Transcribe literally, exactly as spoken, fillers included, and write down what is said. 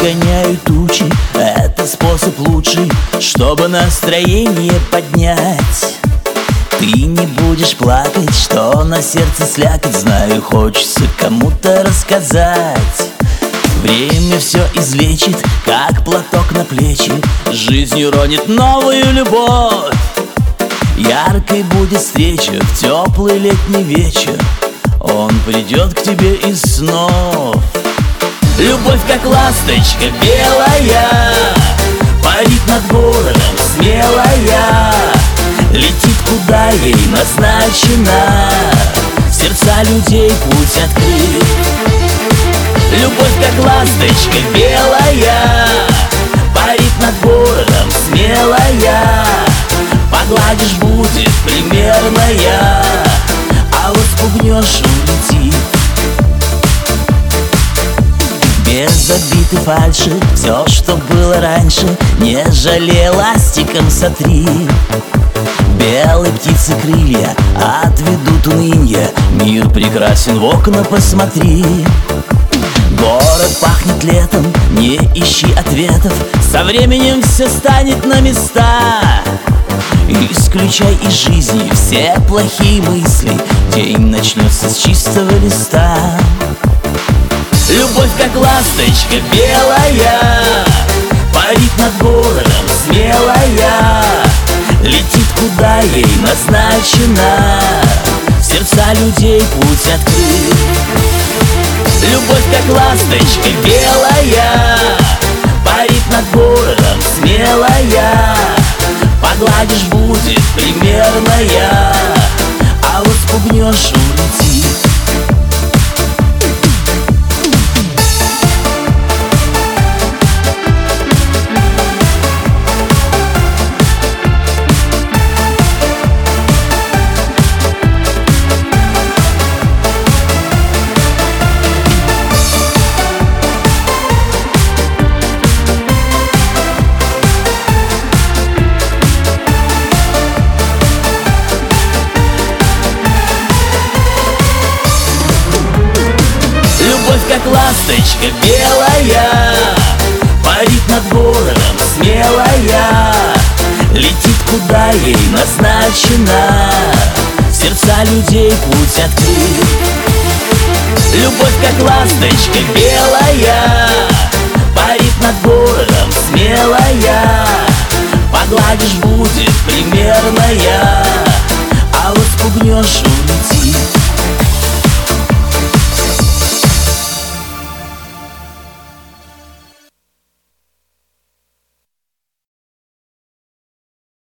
разгоняю тучи. Это способ лучший, чтобы настроение поднять. Ты не будешь плакать, что на сердце слякоть. Знаю, хочется кому-то рассказать. Время все излечит, как платок на плечи. Жизнь уронит новую любовь. Яркой будет встреча в теплый летний вечер. Он придет к тебе из снов. Любовь, как ласточка белая, парит над городом смелая. Летит, куда ей назначено, в сердца людей путь открыт. Любовь, как ласточка белая, парит над городом смелая. Погладишь, будет примерная, а вот спугнешь, улетит. Без обиды фальши, все, что было раньше, не жалей, ластиком сотри. Белой птицы крылья отведут унынье. Мир прекрасен, в окна посмотри. Город пахнет летом, не ищи ответов. Со временем все станет на места. Исключай из жизни все плохие мысли. День начнется с чистого листа. Любовь, как ласточка белая, парит над городом смелая. Летит, куда ей назначено, в сердца людей путь открыт. Любовь, как ласточка белая, парит над городом смелая. Погладишь, будет примерная, а вот спугнешь, улетит. Как ласточка белая, парит над городом смелая. Летит, куда ей назначено, в сердца людей путь открыт. Любовь, как ласточка белая, парит над городом смелая. Погладишь, будет примерная, а вот спугнешь,